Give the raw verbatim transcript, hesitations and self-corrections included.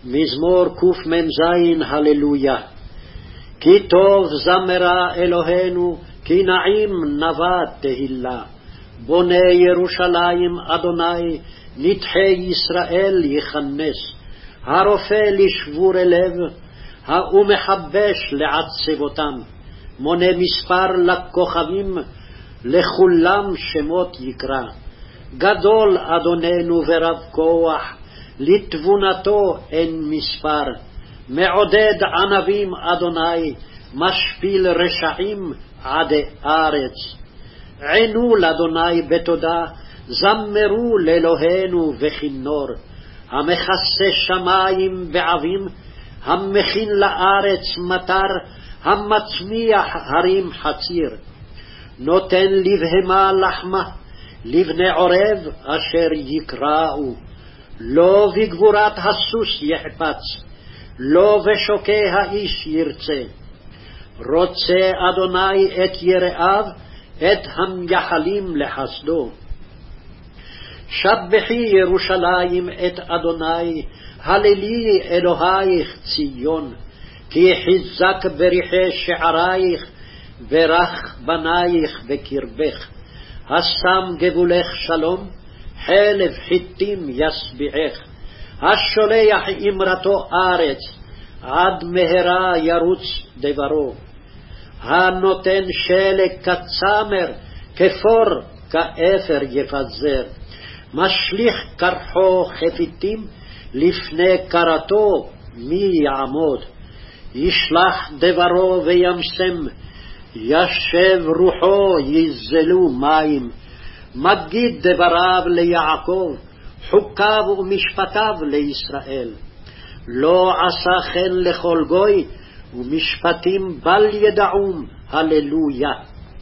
מזמור קמ"ז הללויה. כי טוב זמרה אלוהינו, כי נעים נבא תהילה. בוני ירושלים אדוני, נדחי ישראל יכנס. הרופא לשבור לב, ומחבש לעצב אותם. מונה מספר לכוכבים, לכולם שמות יקרא. גדול אדוננו ורב כוח, לתבונתו אין מספר. מעודד ענבים אדוני, משפיל רשעים עדי ארץ. ענו לאדוני בתודה, זמרו לאלוהינו בכינור. המכסה שמים בעבים, המכין לארץ מטר, המצמיח הרים חציר. נותן לבהמה לחמה, לבני עורב אשר יקראו. לא בגבורת הסוס יחפץ, לא בשוקי האיש ירצה. רוצה אדוני את יראיו, את המייחלים לחסדו. שבחי ירושלים את אדוני, הללי אלוהיך ציון. כי חיזק בריחי שערייך, ברך בנייך בקרבך. השם גבולך שלום, חלב חיטים ישביעך. השולח אמרתו ארץ, עד מהרה ירוץ דברו. הנותן שלג כצמר, כפור כאפר יפזר. משליך קרחו חפיתים, לפני קרתו מי יעמוד. ישלח דברו וימסם, ישב רוחו יזלו מים. מגיד דבריו ליעקב, חוקיו ומשפטיו לישראל. לא עשה כן לכל גוי, ומשפטים בל ידעום, הללויה.